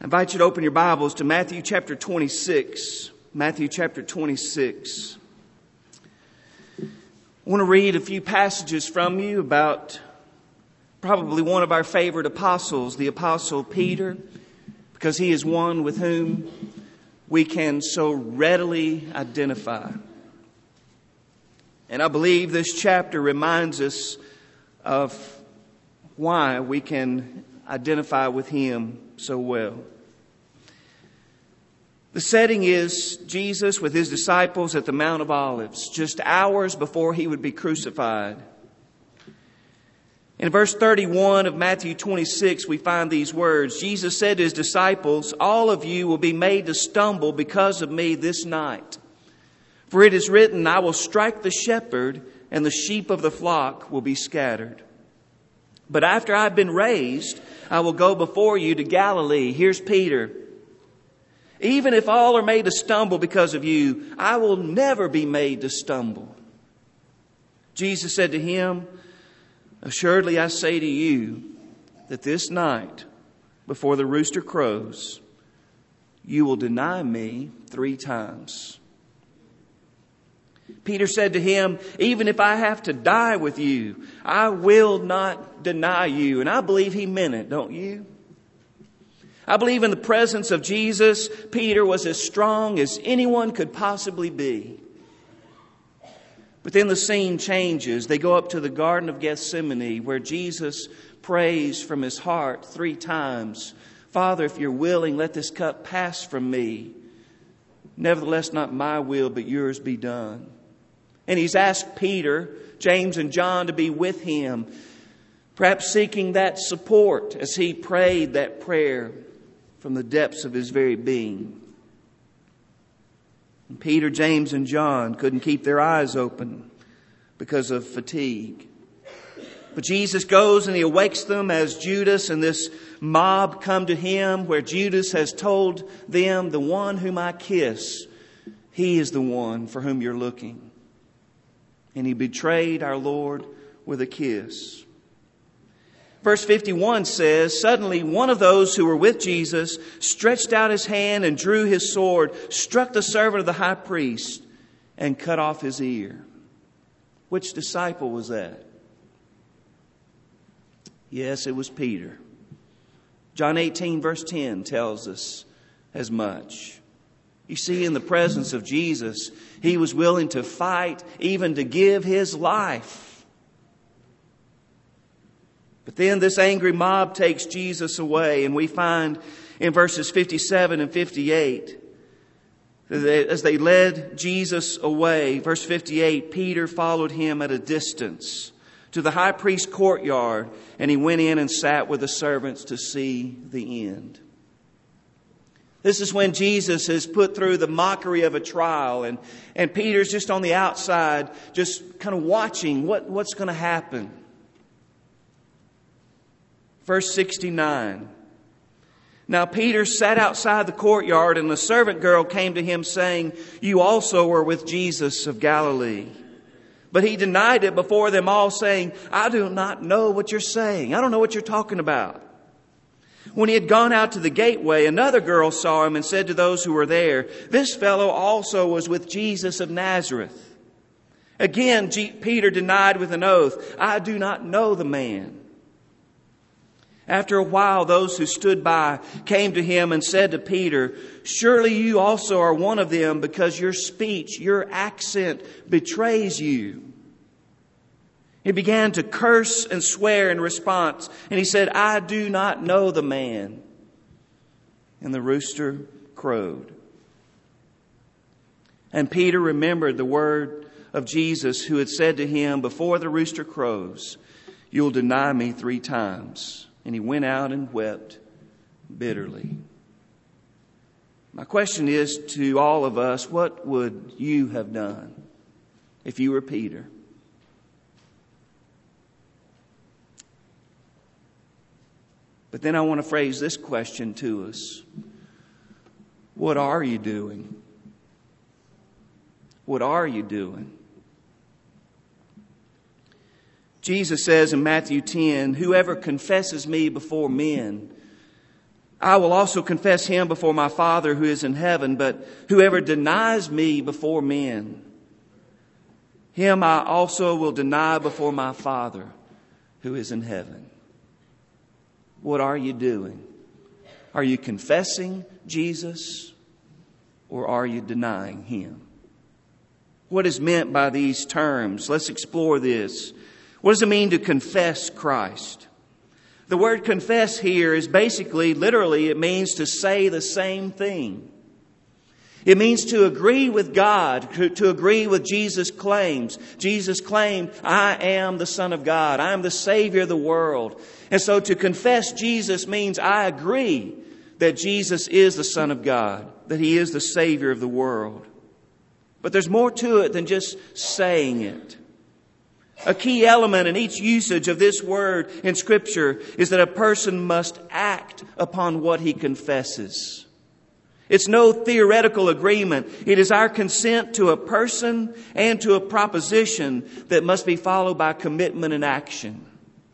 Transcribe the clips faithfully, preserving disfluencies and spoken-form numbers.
I invite you to open your Bibles to Matthew chapter twenty-six. Matthew chapter twenty-six. I want to read a few passages from you about probably one of our favorite apostles, the Apostle Peter, because he is one with whom we can so readily identify. And I believe this chapter reminds us of why we can identify with him so well. The setting is Jesus with his disciples at the Mount of Olives, just hours before he would be crucified. In verse thirty-one of Matthew twenty-six, we find these words. Jesus said to his disciples, "All of you will be made to stumble because of me this night. For it is written, I will strike the shepherd, and the sheep of the flock will be scattered. But after I've been raised, I will go before you to Galilee." Here's Peter. "Even if all are made to stumble because of you, I will never be made to stumble." Jesus said to him, "Assuredly I say to you that this night, before the rooster crows, you will deny me three times." Peter said to him, "Even if I have to die with you, I will not deny you." And I believe he meant it, don't you? I believe in the presence of Jesus, Peter was as strong as anyone could possibly be. But then the scene changes. They go up to the Garden of Gethsemane, where Jesus prays from his heart three times, "Father, if you're willing, let this cup pass from me. Nevertheless, not my will, but yours be done." And he's asked Peter, James, and John to be with him, perhaps seeking that support as he prayed that prayer from the depths of his very being. And Peter, James, and John couldn't keep their eyes open because of fatigue. But Jesus goes and he awakes them as Judas and this mob come to him, where Judas has told them, "The one whom I kiss, he is the one for whom you're looking." And he betrayed our Lord with a kiss. Verse fifty-one says, "Suddenly one of those who were with Jesus stretched out his hand and drew his sword, struck the servant of the high priest, and cut off his ear." Which disciple was that? Yes, it was Peter. John eighteen verse ten tells us as much. You see, in the presence of Jesus, he was willing to fight, even to give his life. But then this angry mob takes Jesus away, and we find in verses fifty-seven and fifty-eight, that as they led Jesus away, verse fifty-eight, Peter followed him at a distance to the high priest's courtyard, and he went in and sat with the servants to see the end. This is when Jesus is put through the mockery of a trial, and, and Peter's just on the outside, just kind of watching what, what's going to happen. Verse sixty-nine. "Now Peter sat outside the courtyard, and the servant girl came to him saying, 'You also were with Jesus of Galilee.' But he denied it before them all, saying, 'I do not know what you're saying. I don't know what you're talking about.' When he had gone out to the gateway, another girl saw him and said to those who were there, 'This fellow also was with Jesus of Nazareth.' Again, G- Peter denied with an oath, 'I do not know the man.' After a while, those who stood by came to him and said to Peter, 'Surely you also are one of them, because your speech, your accent betrays you.' He began to curse and swear in response, and he said, 'I do not know the man.' And the rooster crowed. And Peter remembered the word of Jesus, who had said to him, 'Before the rooster crows, you'll deny me three times.' And he went out and wept bitterly." My question is to all of us, what would you have done if you were Peter? But then I want to phrase this question to us. What are you doing? What are you doing? Jesus says in Matthew ten, "Whoever confesses me before men, I will also confess him before my Father who is in heaven. But whoever denies me before men, him I also will deny before my Father who is in heaven. What are you doing? Are you confessing Jesus, or are you denying him? What is meant by these terms? Let's explore this. What does it mean to confess Christ? The word confess here is basically, literally, it means to say the same thing. It means to agree with God, to, to agree with Jesus' claims. Jesus claimed, I am the Son of God. I am the Savior of the world. And so to confess Jesus means I agree that Jesus is the Son of God, that He is the Savior of the world. But there's more to it than just saying it. A key element in each usage of this word in Scripture is that a person must act upon what he confesses. It's no theoretical agreement. It is our consent to a person and to a proposition that must be followed by commitment and action.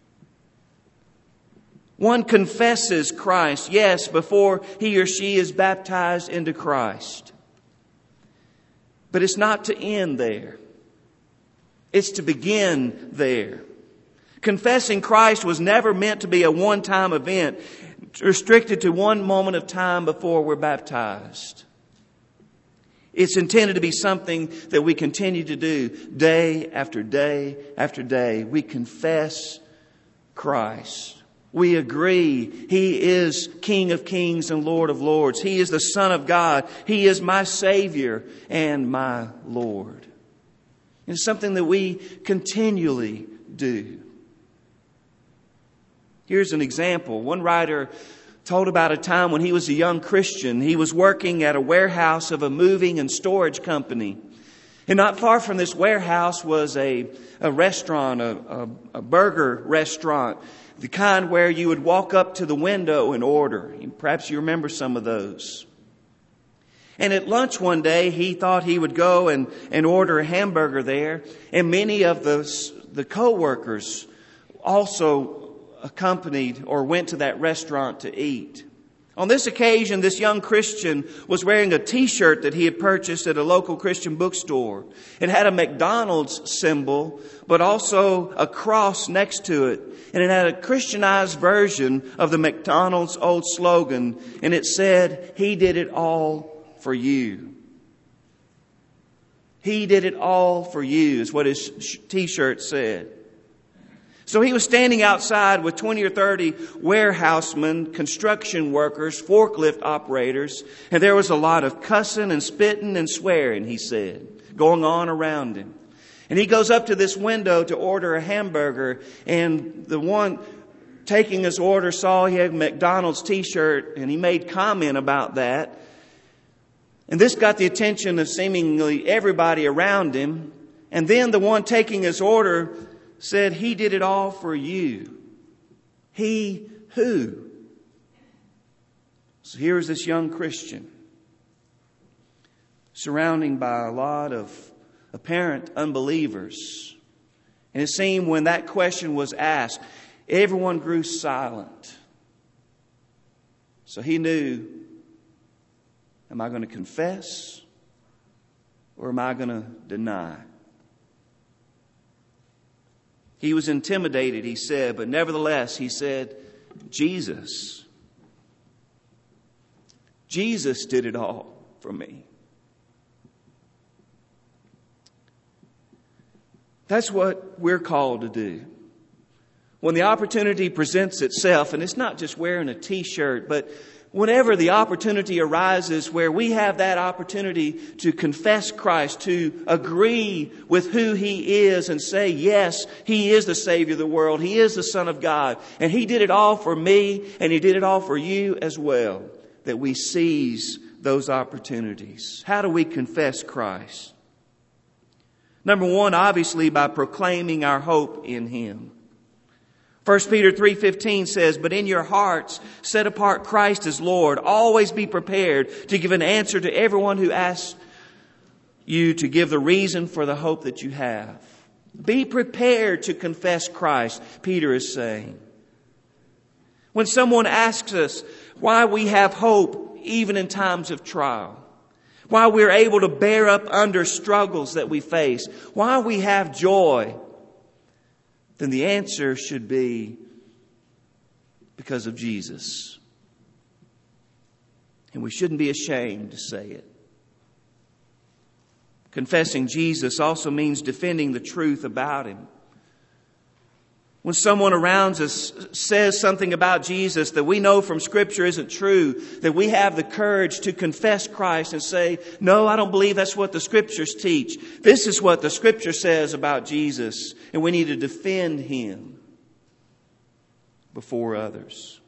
One confesses Christ, yes, before he or she is baptized into Christ. But it's not to end there. It's to begin there. Confessing Christ was never meant to be a one-time event, restricted to one moment of time before we're baptized. It's intended to be something that we continue to do day after day after day. We confess Christ. We agree He is King of Kings and Lord of Lords. He is the Son of God. He is my Savior and my Lord. It's something that we continually do. Here's an example. One writer told about a time when he was a young Christian. He was working at a warehouse of a moving and storage company. And not far from this warehouse was a, a restaurant, a, a, a burger restaurant. The kind where you would walk up to the window and order. Perhaps you remember some of those. And at lunch one day, he thought he would go and, and order a hamburger there. And many of the, the co-workers also accompanied or went to that restaurant to eat. On this occasion, this young Christian was wearing a T-shirt that he had purchased at a local Christian bookstore. It had a McDonald's symbol, but also a cross next to it. And it had a Christianized version of the McDonald's old slogan. And it said, He did it all for you. He did it all for you is what his T-shirt said. So he was standing outside with twenty or thirty warehousemen, construction workers, forklift operators, and there was a lot of cussing and spitting and swearing, he said, going on around him. And he goes up to this window to order a hamburger, and the one taking his order saw he had a McDonald's T-shirt, and he made comment about that. And this got the attention of seemingly everybody around him. And then the one taking his order said, He did it all for you. He who? So here's this young Christian surrounded by a lot of apparent unbelievers. And it seemed when that question was asked, everyone grew silent. So he knew, am I going to confess or am I going to deny? He was intimidated, he said, but nevertheless, he said, Jesus. Jesus did it all for me. That's what we're called to do. When the opportunity presents itself, and it's not just wearing a T-shirt, but whenever the opportunity arises where we have that opportunity to confess Christ, to agree with who He is and say, yes, He is the Savior of the world. He is the Son of God. And He did it all for me, and He did it all for you as well, that we seize those opportunities. How do we confess Christ? Number one, obviously, by proclaiming our hope in Him. First Peter three fifteen says, but in your hearts set apart Christ as Lord. Always be prepared to give an answer to everyone who asks you to give the reason for the hope that you have. Be prepared to confess Christ, Peter is saying. When someone asks us, why we have hope even in times of trial, why we're able to bear up under struggles that we face, why we have joy, then the answer should be because of Jesus. And we shouldn't be ashamed to say it. Confessing Jesus also means defending the truth about Him. When someone around us says something about Jesus that we know from Scripture isn't true, that we have the courage to confess Christ and say, no, I don't believe that's what the Scriptures teach. This is what the Scripture says about Jesus, and we need to defend Him before others.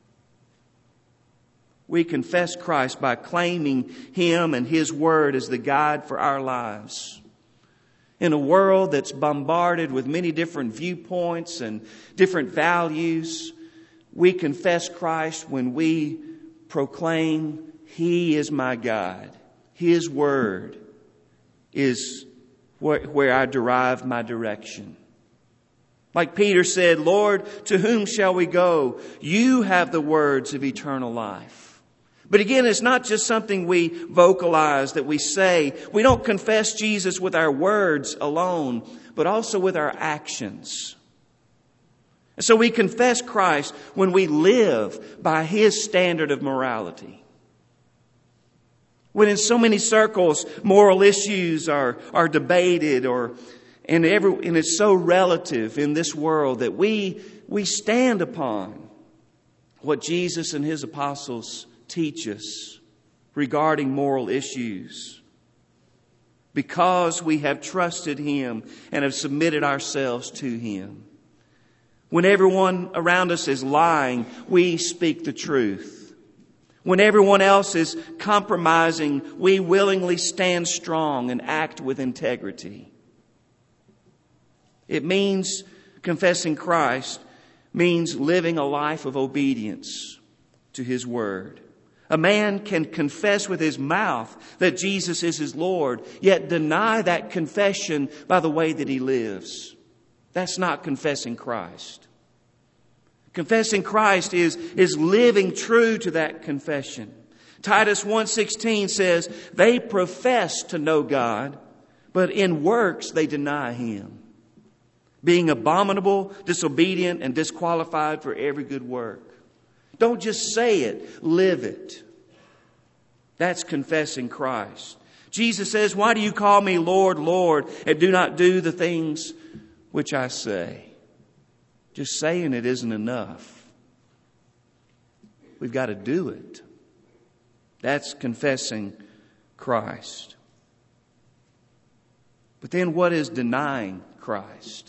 We confess Christ by claiming Him and His Word as the guide for our lives. In a world that's bombarded with many different viewpoints and different values, we confess Christ when we proclaim, He is my guide. His Word is where I derive my direction. Like Peter said, Lord, to whom shall we go? You have the words of eternal life. But again, it's not just something we vocalize, that we say. We don't confess Jesus with our words alone, but also with our actions. And so we confess Christ when we live by His standard of morality. When in so many circles, moral issues are, are debated, or and, every, and it's so relative in this world that we, we stand upon what Jesus and His apostles teach us regarding moral issues, because we have trusted Him and have submitted ourselves to Him. When everyone around us is lying, we speak the truth. When everyone else is compromising, we willingly stand strong and act with integrity. It means confessing Christ means living a life of obedience to His Word. A man can confess with his mouth that Jesus is his Lord, yet deny that confession by the way that he lives. That's not confessing Christ. Confessing Christ is, is living true to that confession. Titus one sixteen says, they profess to know God, but in works they deny Him, being abominable, disobedient, and disqualified for every good work. Don't just say it, live it. That's confessing Christ. Jesus says, why do you call me Lord, Lord, and do not do the things which I say? Just saying it isn't enough. We've got to do it. That's confessing Christ. But then what is denying Christ?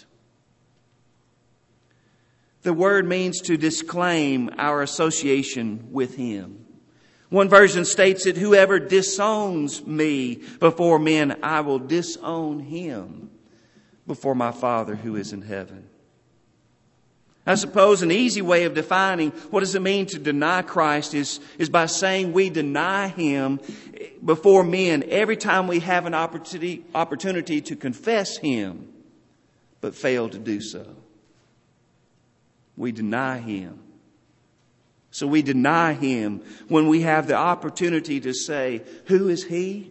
The word means to disclaim our association with Him. One version states that whoever disowns me before men, I will disown him before my Father who is in heaven. I suppose an easy way of defining what does it mean to deny Christ is, is by saying we deny Him before men every time we have an opportunity, opportunity to confess Him, but fail to do so. We deny Him. So we deny Him when we have the opportunity to say, who is He?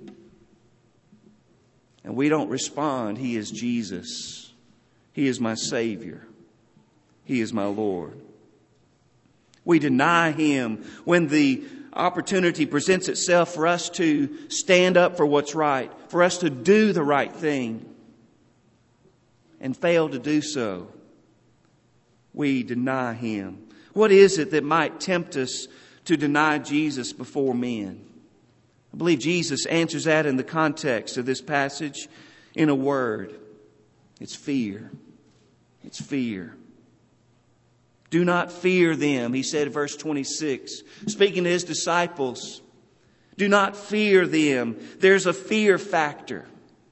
And we don't respond, He is Jesus. He is my Savior. He is my Lord. We deny Him when the opportunity presents itself for us to stand up for what's right, for us to do the right thing, and fail to do so. We deny Him. What is it that might tempt us to deny Jesus before men? I believe Jesus answers that in the context of this passage in a word. It's fear. It's fear. Do not fear them, He said in verse twenty-six, speaking to His disciples. Do not fear them. There's a fear factor.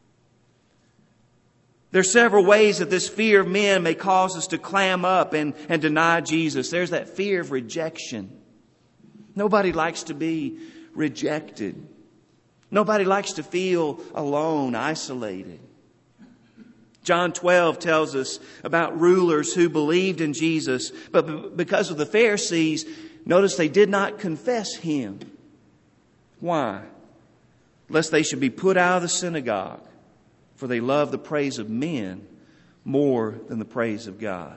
There are several ways that this fear of men may cause us to clam up and, and deny Jesus. There's that fear of rejection. Nobody likes to be rejected. Nobody likes to feel alone, isolated. John twelve tells us about rulers who believed in Jesus, but because of the Pharisees, Notice they did not confess Him. Why? Lest they should be put out of the synagogue, for they love the praise of men more than the praise of God.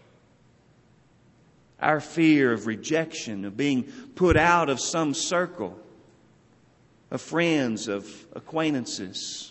Our fear of rejection, of being put out of some circle of friends, of acquaintances,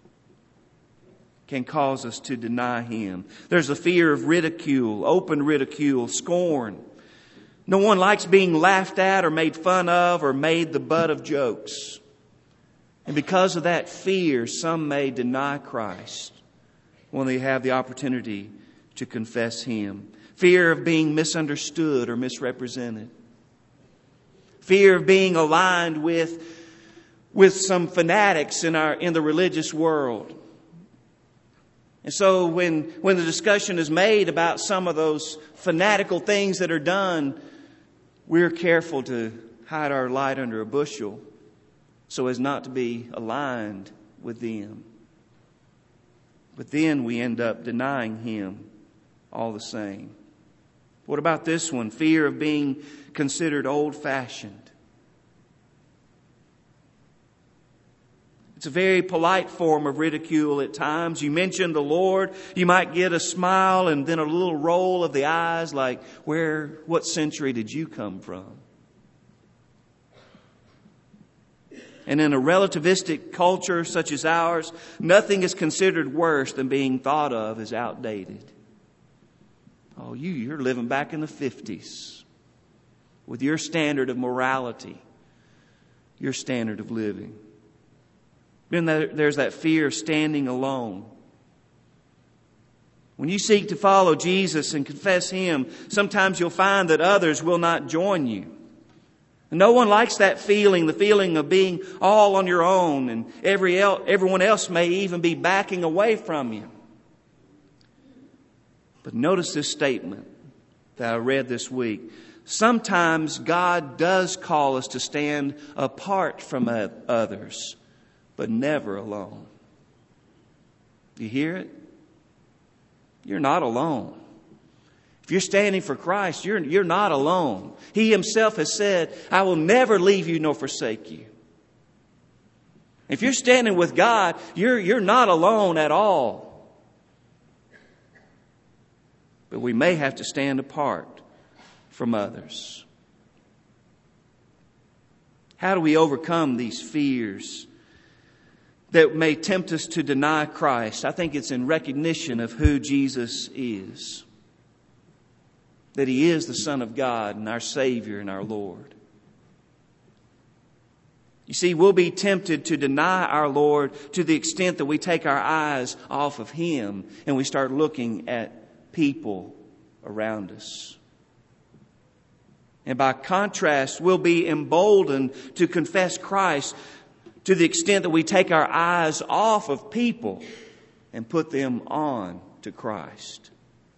can cause us to deny Him. There's a fear of ridicule, open ridicule, scorn. No one likes being laughed at or made fun of or made the butt of jokes. And because of that fear, some may deny Christ when they have the opportunity to confess Him. Fear of being misunderstood or misrepresented. Fear of being aligned with, with some fanatics in our in the religious world. And so when, when the discussion is made about some of those fanatical things that are done, we're careful to hide our light under a bushel so as not to be aligned with them. But then we end up denying Him all the same. What about this one? Fear of being considered old-fashioned. It's a very polite form of ridicule at times. You mention the Lord, you might get a smile and then a little roll of the eyes like, where, what century did you come from? And in a relativistic culture such as ours, nothing is considered worse than being thought of as outdated. Oh, you, you're living back in the fifties with your standard of morality, your standard of living. Then there's that fear of standing alone. When you seek to follow Jesus and confess Him, sometimes you'll find that others will not join you. No one likes that feeling, the feeling of being all on your own, and every el- everyone else may even be backing away from you. But notice this statement that I read this week. Sometimes God does call us to stand apart from others, but never alone. Do you hear it? You're not alone. If you're standing for Christ, you're, you're not alone. He Himself has said, I will never leave you nor forsake you. If you're standing with God, you're, you're not alone at all. But we may have to stand apart from others. How do we overcome these fears that may tempt us to deny Christ? I think it's in recognition of who Jesus is. That He is the Son of God and our Savior and our Lord. You see, we'll be tempted to deny our Lord to the extent that we take our eyes off of Him and we start looking at people around us. And by contrast, we'll be emboldened to confess Christ to the extent that we take our eyes off of people and put them on to Christ.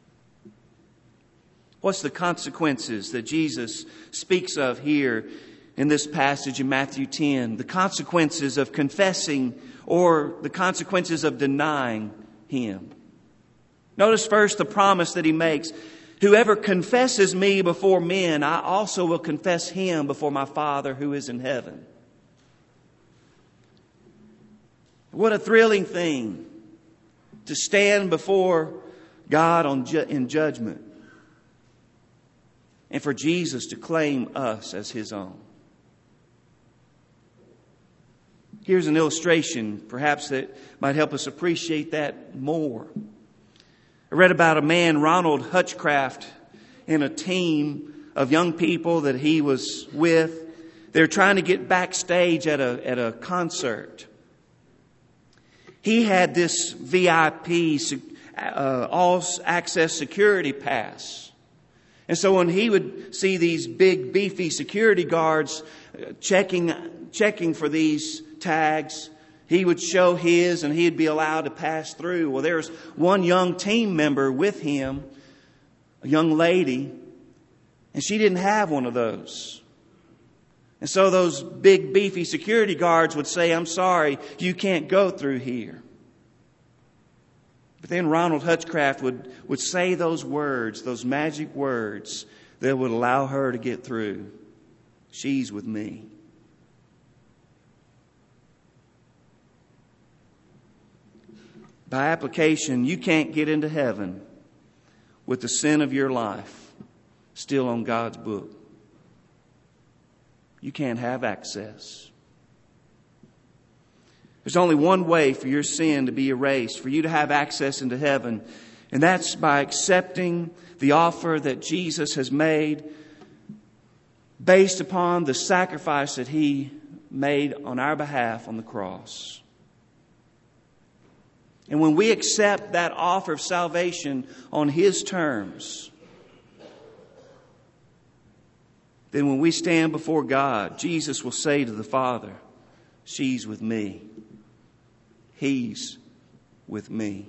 What's the consequences that Jesus speaks of here in this passage in Matthew ten? The consequences of confessing or the consequences of denying Him. Notice first the promise that He makes. Whoever confesses me before men, I also will confess him before my Father who is in heaven. What a thrilling thing to stand before God on ju- in judgment and for Jesus to claim us as His own. Here's an illustration, perhaps, that might help us appreciate that more. I read about a man, Ronald Hutchcraft, and a team of young people that he was with. They're trying to get backstage at a, at a concert. He had this V I P, uh, all-access security pass. And so when he would see these big, beefy security guards checking, checking for these tags, he would show his and he'd be allowed to pass through. Well, there was one young team member with him, a young lady, and she didn't have one of those. And so those big, beefy security guards would say, I'm sorry, you can't go through here. But then Ronald Hutchcraft would, would say those words, those magic words that would allow her to get through. She's with me. By application, you can't get into heaven with the sin of your life still on God's book. You can't have access. There's only one way for your sin to be erased, for you to have access into heaven, and that's by accepting the offer that Jesus has made based upon the sacrifice that He made on our behalf on the cross. And when we accept that offer of salvation on His terms, then when we stand before God, Jesus will say to the Father, she's with me. He's with me.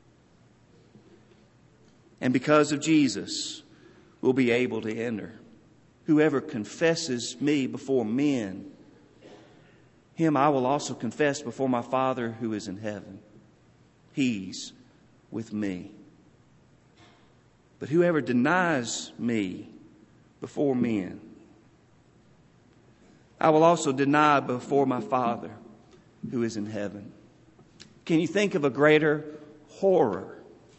And because of Jesus, we'll be able to enter. Whoever confesses me before men, him I will also confess before my Father who is in heaven. He's with me. But whoever denies me before men, I will also deny before my Father who is in heaven. Can you think of a greater horror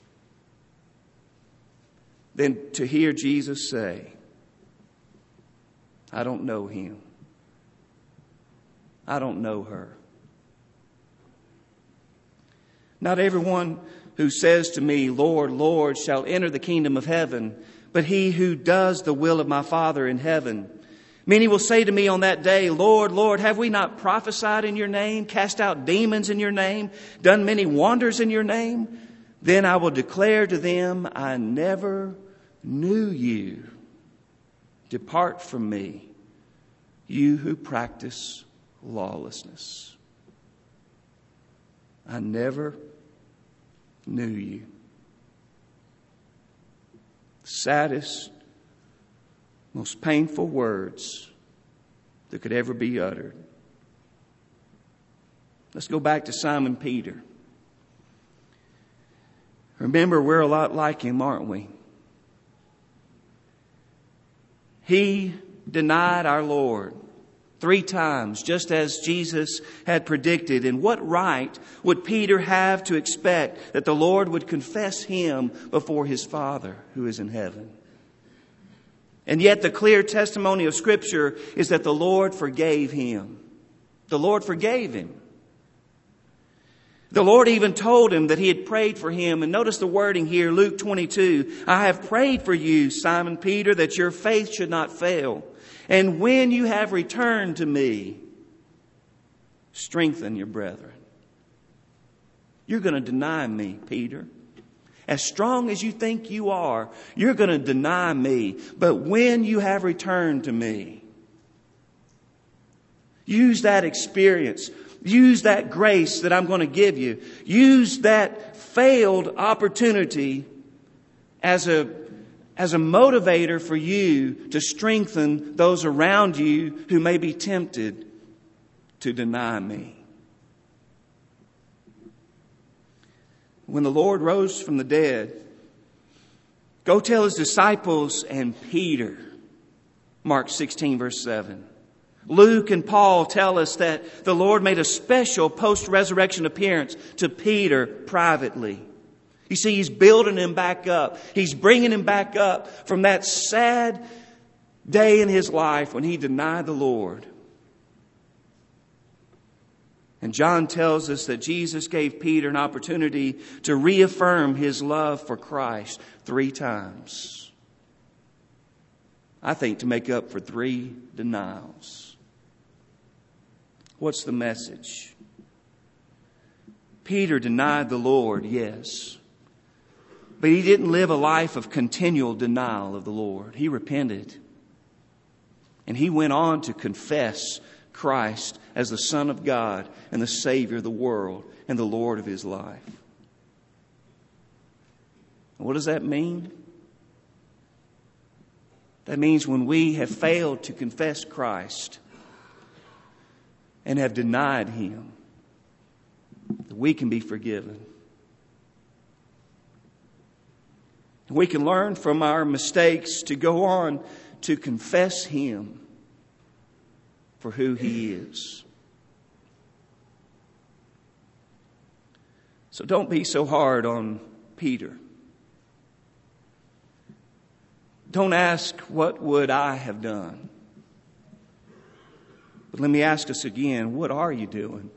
than to hear Jesus say, I don't know him. I don't know her. Not everyone who says to me, Lord, Lord, shall enter the kingdom of heaven, but he who does the will of my Father in heaven. Many will say to me on that day, Lord, Lord, have we not prophesied in your name, cast out demons in your name, done many wonders in your name? Then I will declare to them, I never knew you. Depart from me, you who practice lawlessness. I never knew you. Saddest, most painful words that could ever be uttered. Let's go back to Simon Peter. Remember, we're a lot like him, aren't we? He denied our Lord three times, just as Jesus had predicted. And what right would Peter have to expect that the Lord would confess him before his Father who is in heaven? And yet the clear testimony of Scripture is that the Lord forgave him. The Lord forgave him. The Lord even told him that He had prayed for him. And notice the wording here, Luke twenty-two. I have prayed for you, Simon Peter, that your faith should not fail. And when you have returned to me, strengthen your brethren. You're going to deny me, Peter. As strong as you think you are, you're going to deny me. But when you have returned to me, use that experience. Use that grace that I'm going to give you. Use that failed opportunity as a, as a motivator for you to strengthen those around you who may be tempted to deny me. When the Lord rose from the dead, go tell His disciples and Peter. Mark sixteen, verse seven. Luke and Paul tell us that the Lord made a special post-resurrection appearance to Peter privately. You see, He's building him back up. He's bringing him back up from that sad day in his life when he denied the Lord. And John tells us that Jesus gave Peter an opportunity to reaffirm his love for Christ three times. I think to make up for three denials. What's the message? Peter denied the Lord, yes. But he didn't live a life of continual denial of the Lord. He repented. And he went on to confess Christ as the Son of God and the Savior of the world and the Lord of his life. What does that mean? That means when we have failed to confess Christ and have denied Him, that we can be forgiven. We can learn from our mistakes to go on to confess Him for who He is. So don't be so hard on Peter. Don't ask, what would I have done? But let me ask us again, what are you doing?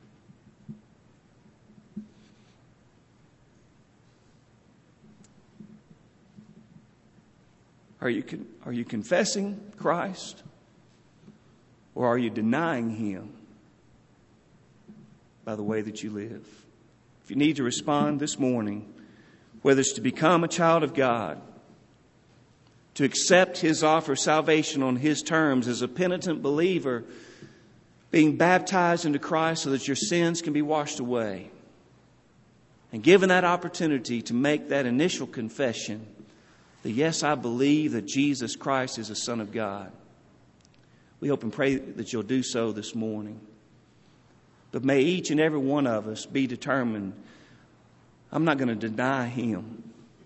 Are you, are you confessing Christ? Or are you denying Him by the way that you live? If you need to respond this morning, whether it's to become a child of God, to accept His offer of salvation on His terms as a penitent believer, being baptized into Christ so that your sins can be washed away, and given that opportunity to make that initial confession that yes, I believe that Jesus Christ is the Son of God. We hope and pray that you'll do so this morning. But may each and every one of us be determined, I'm not going to deny Him.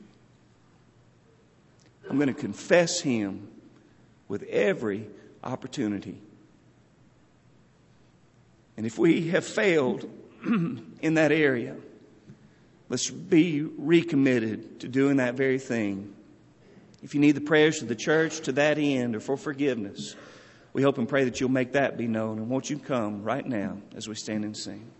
I'm going to confess Him with every opportunity. And if we have failed in that area, let's be recommitted to doing that very thing. If you need the prayers of the church to that end or for forgiveness, we hope and pray that you'll make that be known. And won't you come right now as we stand and sing?